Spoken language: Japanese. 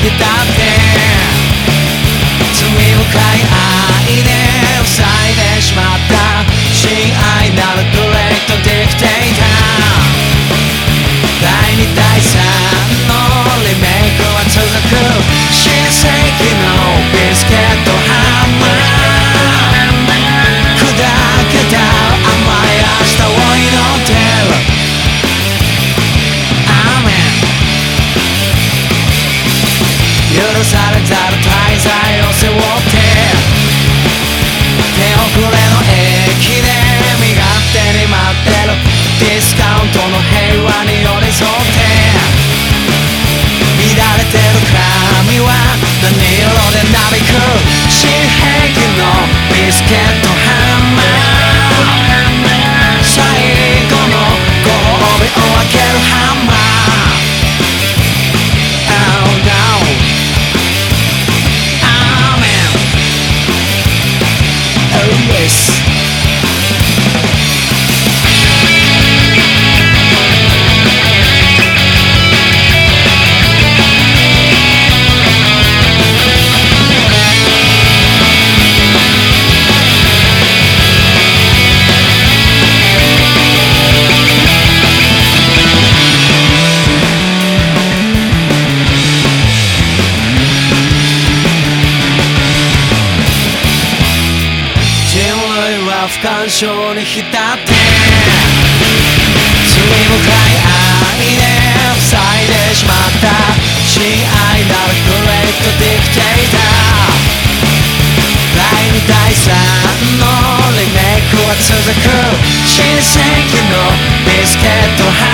けたって罪深い愛で塞いでしまった親愛なるブレイクとできていた第2第3のリメイクは続く新世紀のビスケットハンマー砕けた甘い明日を祈ってるアーメン許されたる滞在を背負って手遅れの駅で身勝手に待ってるディスカウントの平和に寄り添って乱れてる髪は何色でなびく新兵器のビスケットハンマー最後のご褒美を開けるハンマー Oh no Amen Oh yes不干渉に浸って罪深い愛で塞いでしまった親愛なるブレイクとできていた第2第3のリメイクは続く新世紀のビスケット